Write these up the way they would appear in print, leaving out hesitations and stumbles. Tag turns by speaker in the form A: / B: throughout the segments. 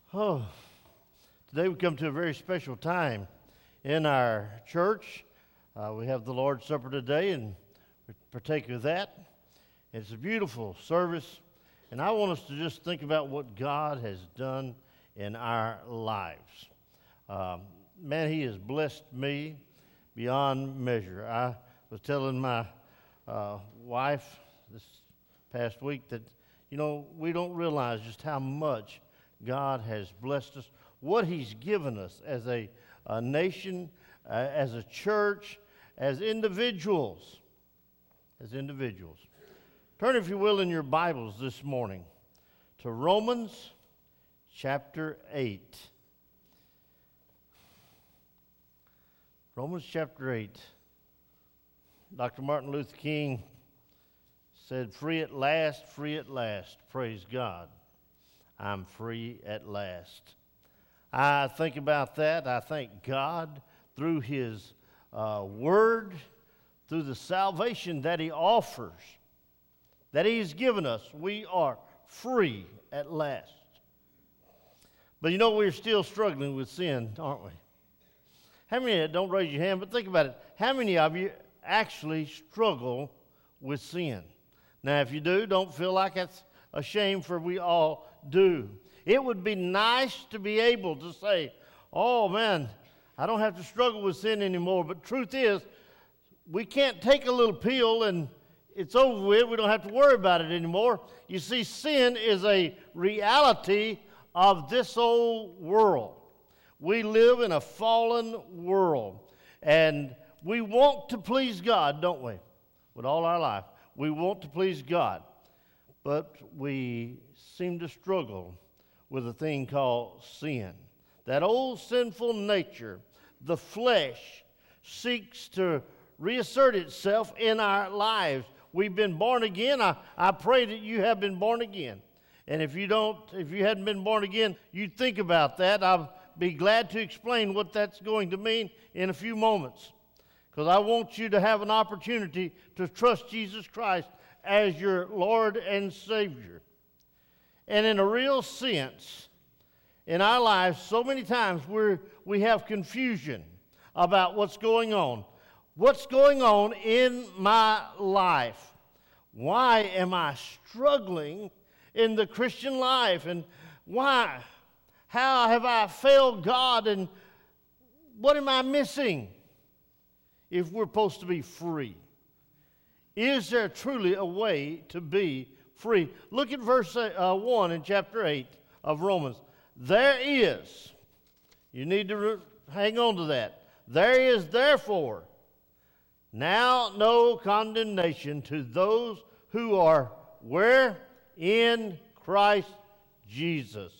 A: Oh, today we come to a very special time in our church. We have the Lord's Supper today, and we partake of that. It's a beautiful service, and I want us to just think about what God has done in our lives. Man, He has blessed me beyond measure. I was telling my wife this past week that, we don't realize just how much God has blessed us, what He's given us as a nation, as a church, as individuals. Turn, if you will, in your Bibles this morning to Romans chapter 8. Romans chapter 8. Dr. Martin Luther King said, free at last, praise God. I'm free at last. I think about that. I thank God through His Word, through the salvation that He offers, that He's given us. We are free at last. But we're still struggling with sin, aren't we? How many, don't raise your hand, but think about it. How many of you actually struggle with sin? Now, if you do, don't feel like that's a shame, for we all do. It would be nice to be able to say, oh man, I don't have to struggle with sin anymore. But truth is, we can't take a little pill and it's over with. We don't have to worry about it anymore. You see, sin is a reality of this old world. We live in a fallen world, and we want to please God, don't we? With all our life, we want to please God. But we seem to struggle with a thing called sin. That old sinful nature, the flesh, seeks to reassert itself in our lives. We've been born again. I pray that you have been born again. And if you hadn't been born again, you'd think about that. I'll be glad to explain what that's going to mean in a few moments, because I want you to have an opportunity to trust Jesus Christ as your Lord and Savior. And in a real sense, in our lives, so many times we have confusion about what's going on. What's going on in my life? Why am I struggling in the Christian life? And why? How have I failed God? And what am I missing if we're supposed to be free? Is there truly a way to be free? Look at verse 1 in chapter 8 of Romans. There is, you need to hang on to that. There is therefore now no condemnation to those who are where? In Christ Jesus,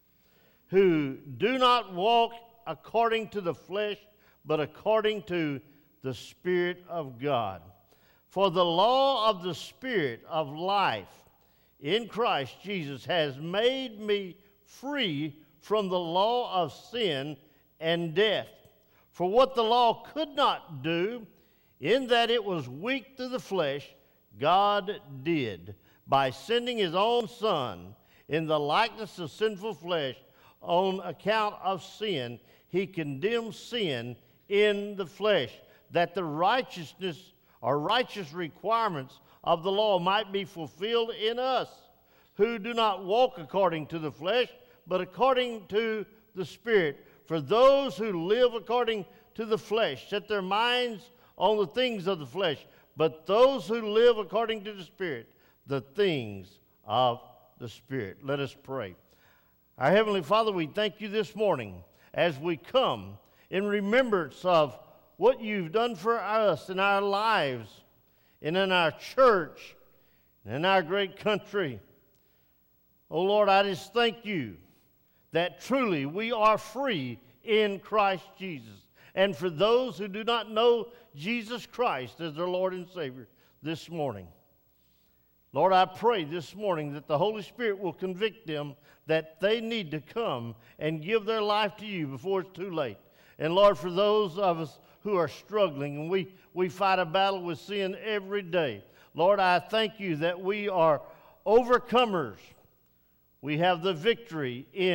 A: who do not walk according to the flesh, but according to the Spirit of God. For the law of the Spirit of life in Christ Jesus has made me free from the law of sin and death. For what the law could not do, in that it was weak through the flesh, God did, by sending His own Son in the likeness of sinful flesh. On account of sin, He condemned sin in the flesh, that the righteousness or righteous requirements of the law might be fulfilled in us, who do not walk according to the flesh, but according to the Spirit. For those who live according to the flesh set their minds on the things of the flesh, but those who live according to the Spirit, the things of the Spirit. Let us pray. Our Heavenly Father, we thank You this morning as we come in remembrance of what You've done for us in our lives and in our church and in our great country. Oh Lord, I just thank You that truly we are free in Christ Jesus. And for those who do not know Jesus Christ as their Lord and Savior this morning, Lord, I pray this morning that the Holy Spirit will convict them that they need to come and give their life to You before it's too late. And Lord, for those of us who are struggling, and we fight a battle with sin every day, Lord, I thank You that we are overcomers. We have the victory in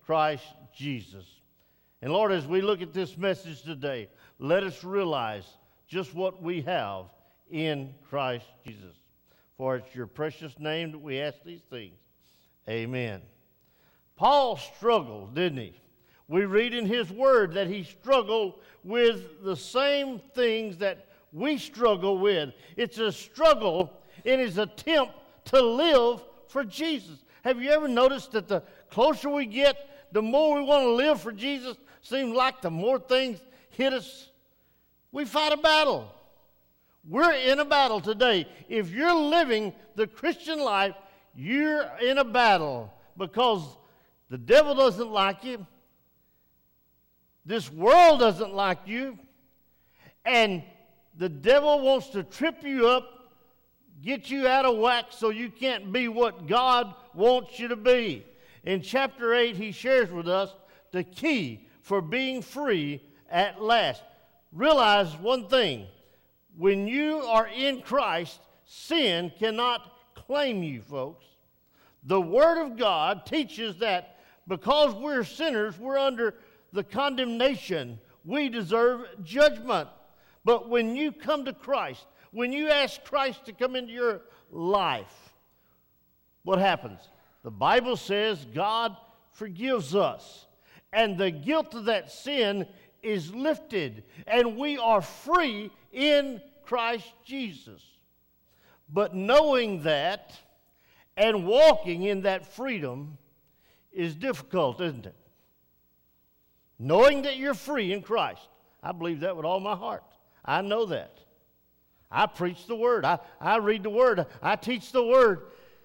A: Christ Jesus. And Lord, as we look at this message today, let us realize just what we have in Christ Jesus. For it's your precious name that we ask these things. Amen. Paul struggled, didn't he? We read in his word that he struggled with the same things that we struggle with. It's a struggle in his attempt to live for Jesus. Have you ever noticed that the closer we get, the more we want to live for Jesus? Seems like the more things hit us, we fight a battle. We're in a battle today. If you're living the Christian life, you're in a battle because the devil doesn't like you. This world doesn't like you. And the devil wants to trip you up, get you out of whack so you can't be what God wants you to be. In chapter 8, he shares with us the key for being free at last. Realize one thing. When you are in Christ, sin cannot claim you, folks. The Word of God teaches that because we're sinners, we're under the condemnation. We deserve judgment. But when you come to Christ, when you ask Christ to come into your life, what happens? The Bible says God forgives us. And the guilt of that sin is lifted. And we are free in Christ Jesus. But knowing that and walking in that freedom is difficult, isn't it? Knowing that you're free in Christ. I believe that with all my heart. I know that. I preach the Word. I read the Word. I teach the Word.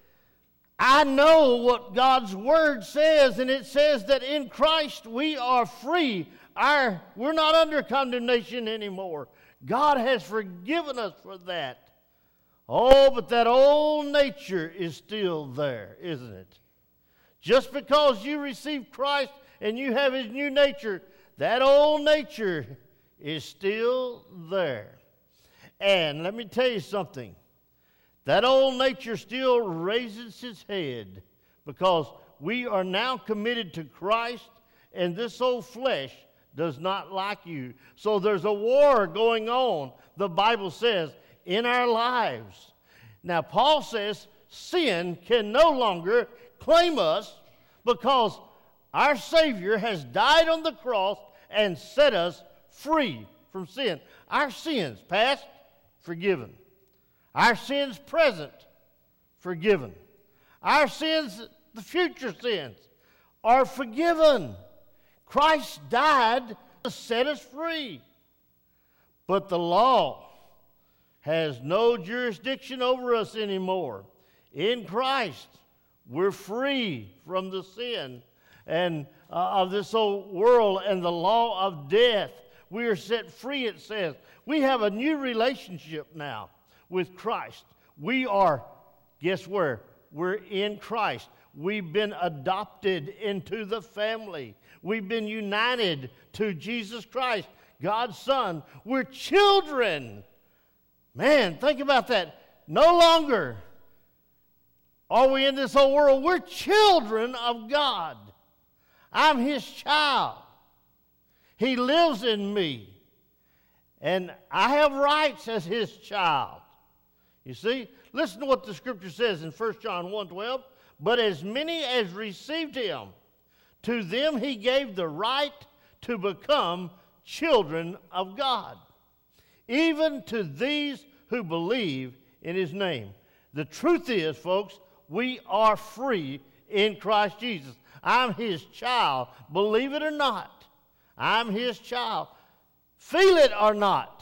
A: I know what God's Word says, and it says that in Christ we are free. We're not under condemnation anymore. God has forgiven us for that. Oh, but that old nature is still there, isn't it? Just because you receive Christ and you have His new nature, that old nature is still there. And let me tell you something. That old nature still raises its head because we are now committed to Christ, and this old flesh does not like you. So there's a war going on, the Bible says, in our lives. Now, Paul says sin can no longer claim us because our Savior has died on the cross and set us free from sin. Our sins, past, forgiven. Our sins, present, forgiven. Our sins, the future sins, are forgiven. Christ died to set us free. But the law has no jurisdiction over us anymore. In Christ, we're free from the sin and of this old world and the law of death. We are set free, it says. We have a new relationship now with Christ. We are, guess where? We're in Christ. We've been adopted into the family. We've been united to Jesus Christ, God's Son. We're children. Man, think about that. No longer are we in this whole world. We're children of God. I'm His child. He lives in me. And I have rights as His child. You see? Listen to what the Scripture says in 1 John 1:12. But as many as received Him, to them He gave the right to become children of God, even to these who believe in His name. The truth is, folks, we are free in Christ Jesus. I'm His child. Believe it or not, I'm His child. Feel it or not.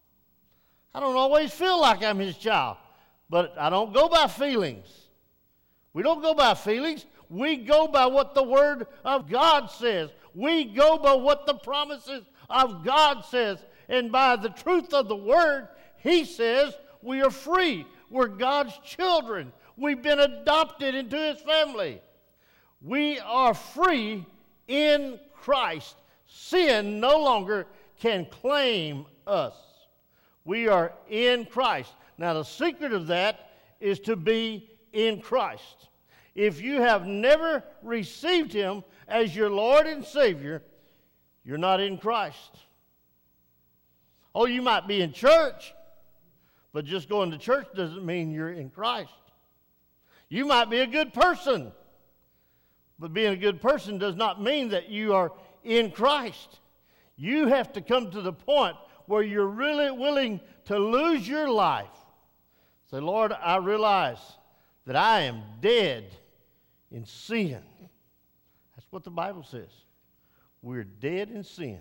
A: I don't always feel like I'm His child, but I don't go by feelings. We don't go by feelings. We go by what the Word of God says. We go by what the promises of God says. And by the truth of the Word, He says we are free. We're God's children. We've been adopted into His family. We are free in Christ. Sin no longer can claim us. We are in Christ. Now, the secret of that is to be in Christ. If you have never received Him as your Lord and Savior, you're not in Christ. Oh, you might be in church, but just going to church doesn't mean you're in Christ. You might be a good person, but being a good person does not mean that you are in Christ. You have to come to the point where you're really willing to lose your life. Say, Lord, I realize that I am dead in sin. That's what the Bible says. We're dead in sin.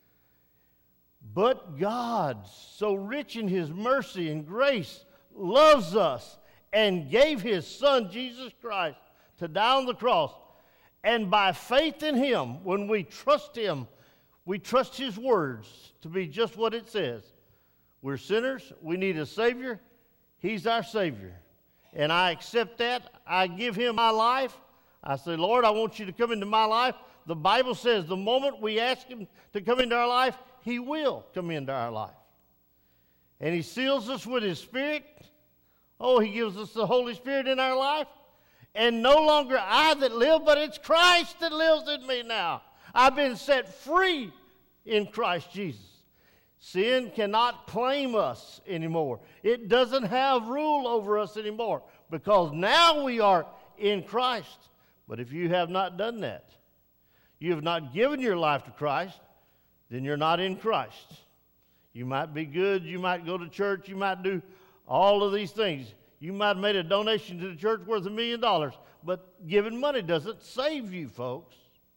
A: But God, so rich in His mercy and grace, loves us and gave His Son, Jesus Christ, to die on the cross. And by faith in Him, when we trust Him, we trust His words to be just what it says. We're sinners. We need a Savior. He's our Savior. And I accept that. I give Him my life. I say, Lord, I want you to come into my life. The Bible says the moment we ask Him to come into our life, He will come into our life. And He seals us with His Spirit. Oh, He gives us the Holy Spirit in our life. And no longer I that live, but it's Christ that lives in me now. I've been set free in Christ Jesus. Sin cannot claim us anymore. It doesn't have rule over us anymore because now we are in Christ. But if you have not done that, you have not given your life to Christ, then you're not in Christ. You might be good, you might go to church, you might do all of these things. You might have made a donation to the church worth $1 million, but giving money doesn't save you, folks.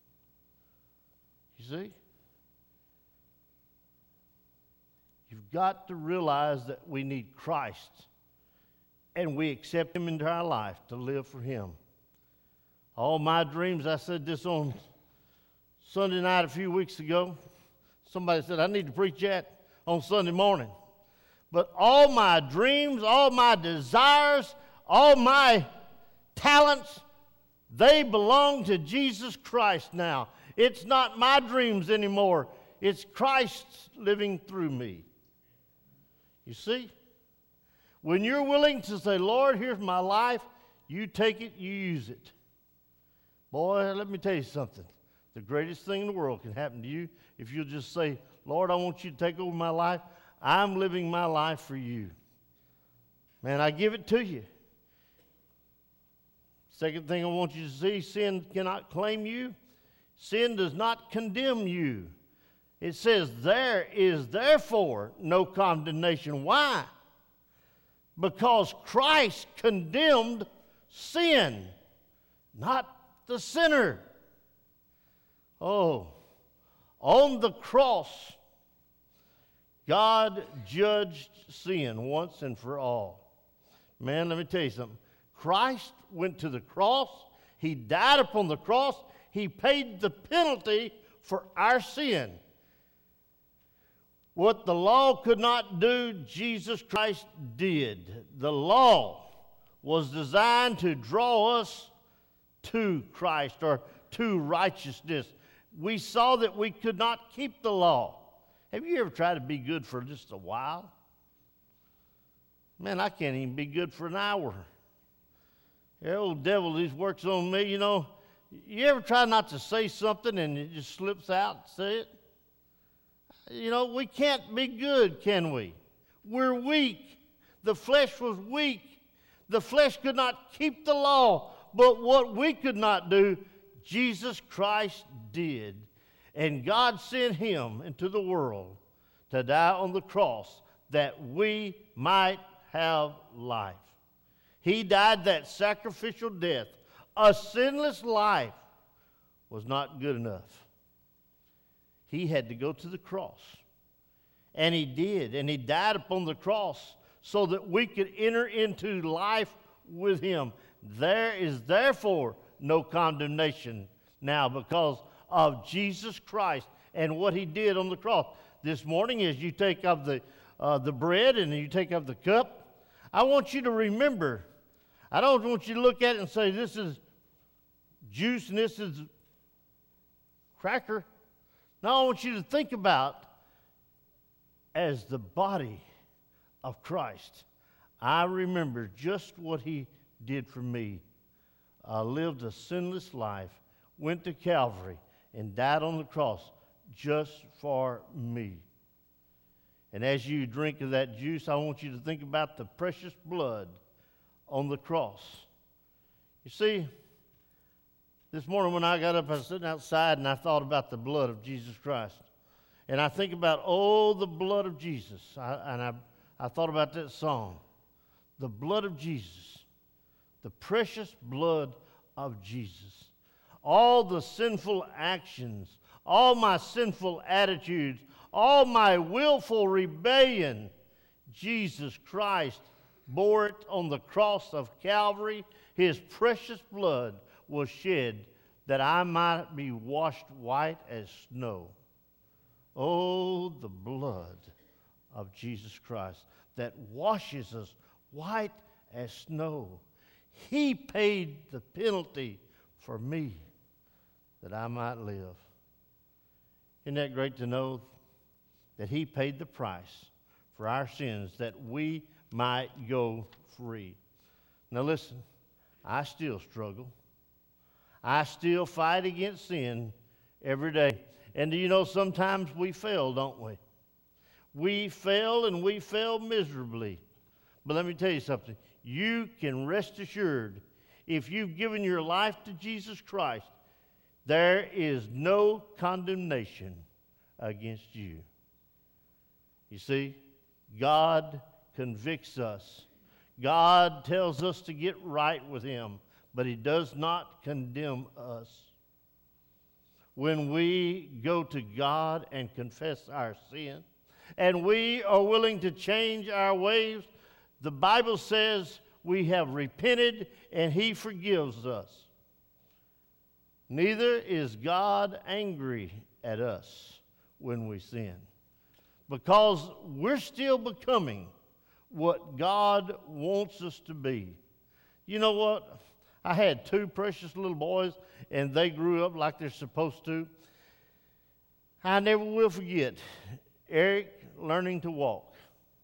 A: You see? You've got to realize that we need Christ, and we accept Him into our life to live for Him. All my dreams, I said this on Sunday night a few weeks ago. Somebody said, I need to preach that on Sunday morning. But all my dreams, all my desires, all my talents, they belong to Jesus Christ now. It's not my dreams anymore. It's Christ living through me. You see? When you're willing to say, Lord, here's my life, you take it, you use it. Boy, let me tell you something. The greatest thing in the world can happen to you if you'll just say, Lord, I want you to take over my life. I'm living my life for you. Man, I give it to you. Second thing I want you to see, sin cannot claim you. Sin does not condemn you. It says there is therefore no condemnation. Why? Because Christ condemned sin, not the sinner. Oh, on the cross, God judged sin once and for all. Man, let me tell you something. Christ went to the cross. He died upon the cross. He paid the penalty for our sin. What the law could not do, Jesus Christ did. The law was designed to draw us to Christ or to righteousness. We saw that we could not keep the law. Have you ever tried to be good for just a while? Man, I can't even be good for an hour. The old devil, he works on me, you know. You ever try not to say something and it just slips out, say it? You know, we can't be good, can we? We're weak. The flesh was weak. The flesh could not keep the law. But what we could not do, Jesus Christ did. And God sent Him into the world to die on the cross that we might have life. He died that sacrificial death. A sinless life was not good enough. He had to go to the cross. And He did. And He died upon the cross so that we could enter into life with Him. There is therefore no condemnation now because of Jesus Christ and what He did on the cross. This morning, as you take of the bread and you take of the cup, I want you to remember. I don't want you to look at it and say, this is juice and this is cracker. No, I want you to think about as the body of Christ. I remember just what He did for me lived a sinless life, went to Calvary, and died on the cross just for me. And as you drink of that juice, I want you to think about the precious blood on the cross. You see, this morning when I got up, I was sitting outside and I thought about the blood of Jesus Christ. And I think about, oh, the blood of Jesus. I thought about that song. The blood of Jesus. The precious blood of Jesus. All the sinful actions, all my sinful attitudes, all my willful rebellion, Jesus Christ bore it on the cross of Calvary. His precious blood was shed that I might be washed white as snow. Oh, the blood of Jesus Christ that washes us white as snow. He paid the penalty for me that I might live. Isn't that great to know that He paid the price for our sins that we might go free? Now listen, I still struggle. I still fight against sin every day. And do you know sometimes we fail, don't we? We fail, and we fail miserably. But let me tell you something. You can rest assured, if you've given your life to Jesus Christ, there is no condemnation against you. You see, God convicts us. God tells us to get right with Him, but He does not condemn us. When we go to God and confess our sin, and we are willing to change our ways, the Bible says we have repented and He forgives us. Neither is God angry at us when we sin, because we're still becoming what God wants us to be. You know what? I had two precious little boys, and they grew up like they're supposed to. I never will forget Eric learning to walk.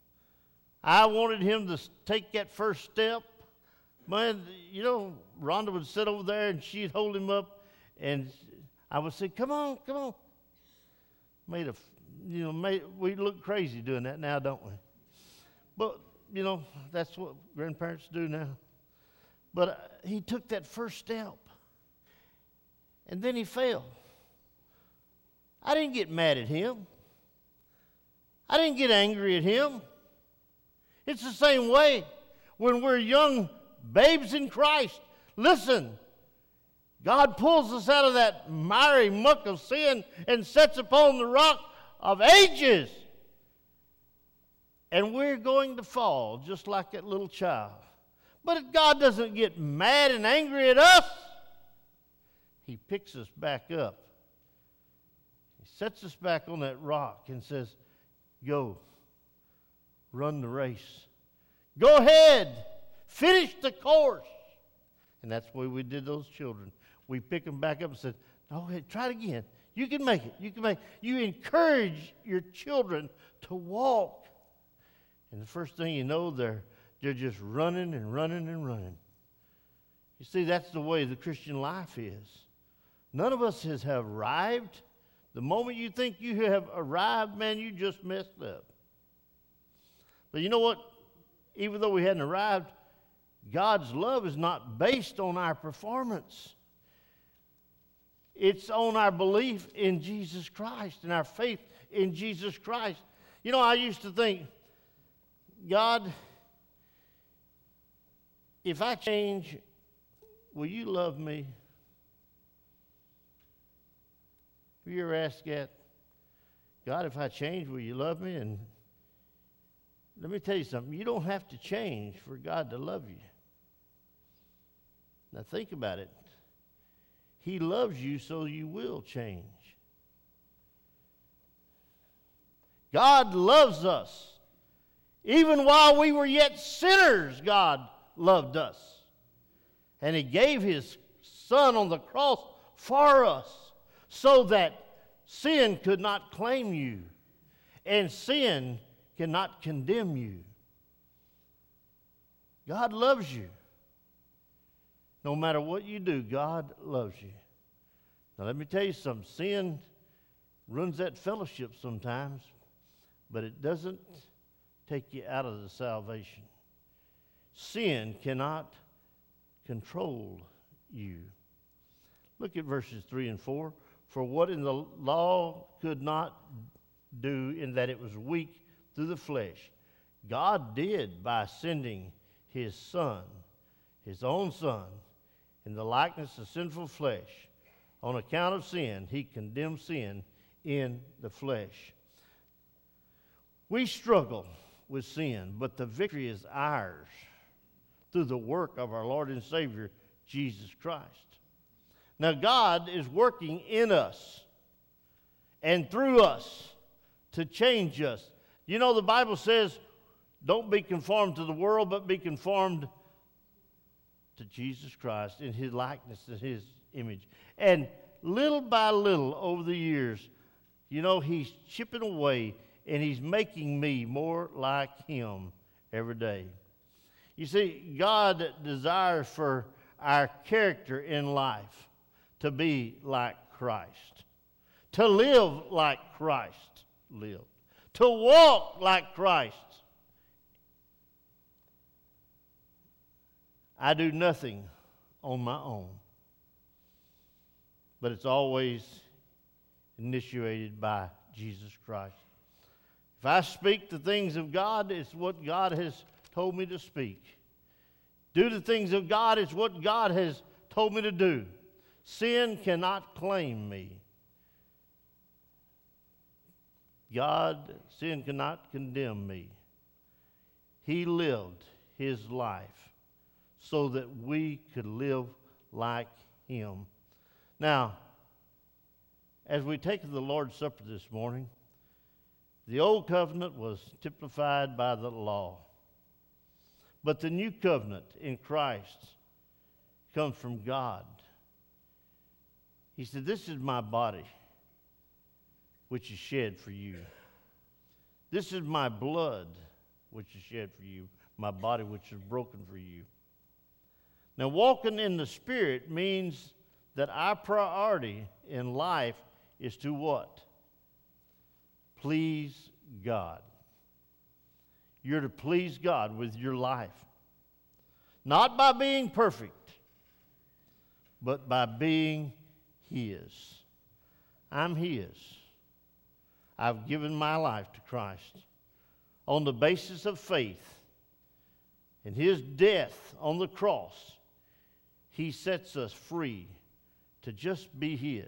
A: I wanted him to take that first step. Man, you know, Rhonda would sit over there, and she'd hold him up, and I would say, come on, come on. We look crazy doing that now, don't we? But, you know, that's what grandparents do now. But he took that first step, and then he fell. I didn't get mad at him. I didn't get angry at him. It's the same way when we're young babes in Christ. Listen, God pulls us out of that miry muck of sin and sets upon the rock of ages. And we're going to fall just like that little child. But God doesn't get mad and angry at us. He picks us back up. He sets us back on that rock and says, go, run the race. Go ahead, finish the course. And that's the way we did those children. We pick them back up and said, go ahead, try it again. You can make it. You can make it. You encourage your children to walk. And the first thing you know, they're just running and running and running. You see, that's the way the Christian life is. None of us have arrived. The moment you think you have arrived, man, you just messed up. But you know what? Even though we hadn't arrived, God's love is not based on our performance. It's on our belief in Jesus Christ and our faith in Jesus Christ. You know, I used to think, God, if I change, will you love me? Have you ever asked that? God, if I change, will you love me? And let me tell you something. You don't have to change for God to love you. Now think about it. He loves you so you will change. God loves us. Even while we were yet sinners, God loved us. And He gave His Son on the cross for us so that sin could not claim you and sin cannot condemn you. God loves you. No matter what you do, God loves you. Now let me tell you something. Sin ruins that fellowship sometimes, but it doesn't take you out of the salvation. Sin cannot control you. Look at verses 3 and 4. For what in the law could not do, in that it was weak through the flesh, God did by sending his Son, his own Son, in the likeness of sinful flesh. On account of sin, he condemned sin in the flesh. We struggle with sin, but the victory is ours through the work of our Lord and Savior, Jesus Christ. Now, God is working in us and through us to change us. You know, the Bible says, don't be conformed to the world, but be conformed to Jesus Christ in his likeness and his image. And little by little over the years, you know, he's chipping away and he's making me more like him every day. You see, God desires for our character in life to be like Christ, to live like Christ lived, to walk like Christ. I do nothing on my own, but it's always initiated by Jesus Christ. If I speak the things of God, it's what God has told me to speak. Do the things of God, it's what God has told me to do. Sin cannot claim me. Sin cannot condemn me. He lived his life so that we could live like him. Now, as we take the Lord's Supper this morning, the old covenant was typified by the law. But the new covenant in Christ comes from God. He said, this is my body, which is shed for you. This is my blood, which is shed for you, my body, which is broken for you. Now, walking in the Spirit means that our priority in life is to what? Please God. You're to please God with your life. Not by being perfect, but by being his. I'm his. I've given my life to Christ on the basis of faith. In his death on the cross, he sets us free to just be his.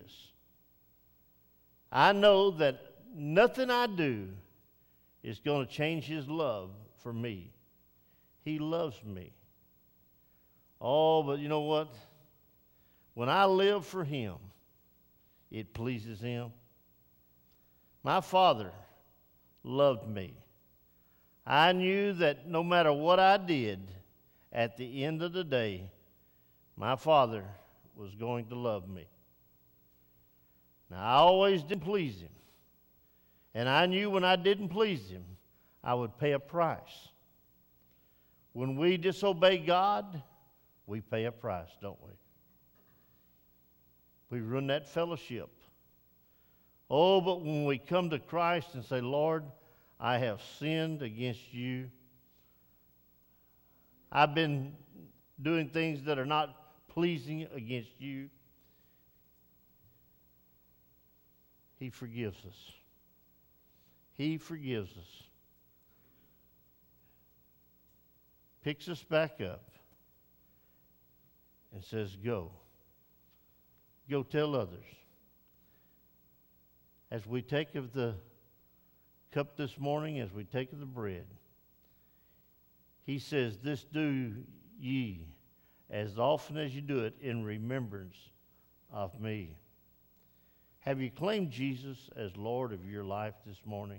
A: I know that nothing I do is going to change his love for me. He loves me. Oh, but you know what? When I live for him, it pleases him. My Father loved me. I knew that no matter what I did, at the end of the day, my Father was going to love me. Now, I always didn't please him. And I knew when I didn't please him, I would pay a price. When we disobey God, we pay a price, don't we? We ruin that fellowship. Oh, but when we come to Christ and say, Lord, I have sinned against you. I've been doing things that are not pleasing against you. He forgives us. He forgives us. Picks us back up and says, go. Go tell others. As we take of the cup this morning, as we take of the bread, he says, this do ye as often as you do it in remembrance of me. Have you claimed Jesus as Lord of your life this morning?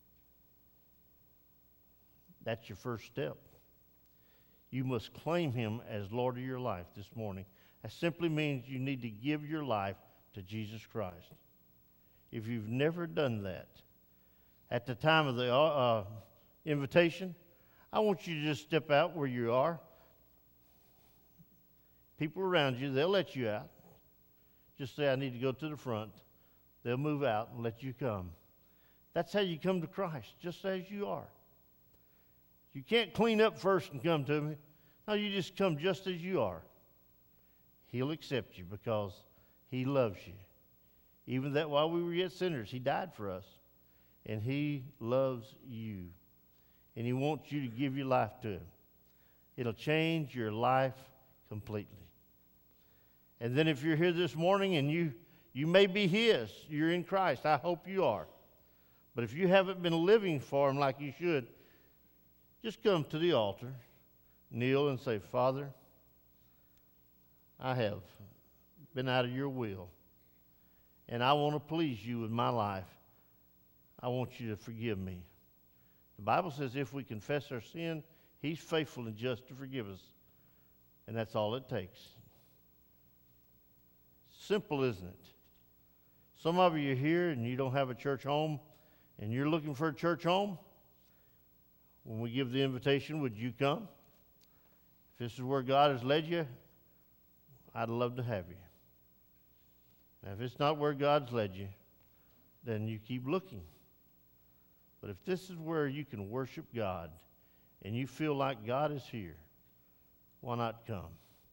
A: That's your first step. You must claim him as Lord of your life this morning. That simply means you need to give your life to Jesus Christ. If you've never done that, at the time of the invitation, I want you to just step out where you are. people around you, they'll let you out. Just say, I need to go to the front. They'll move out and let you come. That's how you come to Christ, just as you are. You can't clean up first and come to me. No, you just come just as you are. He'll accept you because he loves you. Even that while we were yet sinners, he died for us. And he loves you. And he wants you to give your life to him. It'll change your life completely. And then if you're here this morning and you may be his, you're in Christ. I hope you are. But if you haven't been living for him like you should, just come to the altar, kneel and say, Father, I have been out of your will, and I want to please you with my life. I want you to forgive me. The Bible says if we confess our sin, he's faithful and just to forgive us. And that's all it takes. Simple, isn't it? Some of you are here and you don't have a church home, and you're looking for a church home. When we give the invitation, would you come? If this is where God has led you, I'd love to have you. Now, if it's not where God's led you, then you keep looking. But if this is where you can worship God and you feel like God is here, why not come?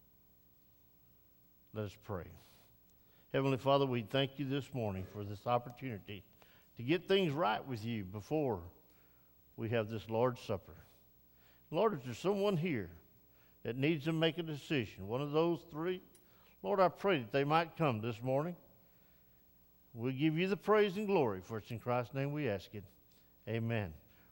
A: Let us pray. Heavenly Father, we thank you this morning for this opportunity to get things right with you before we have this Lord's Supper. Lord, if there's someone here that needs to make a decision, one of those three, Lord, I pray that they might come this morning. We'll give you the praise and glory, for it's in Christ's name we ask it. Amen.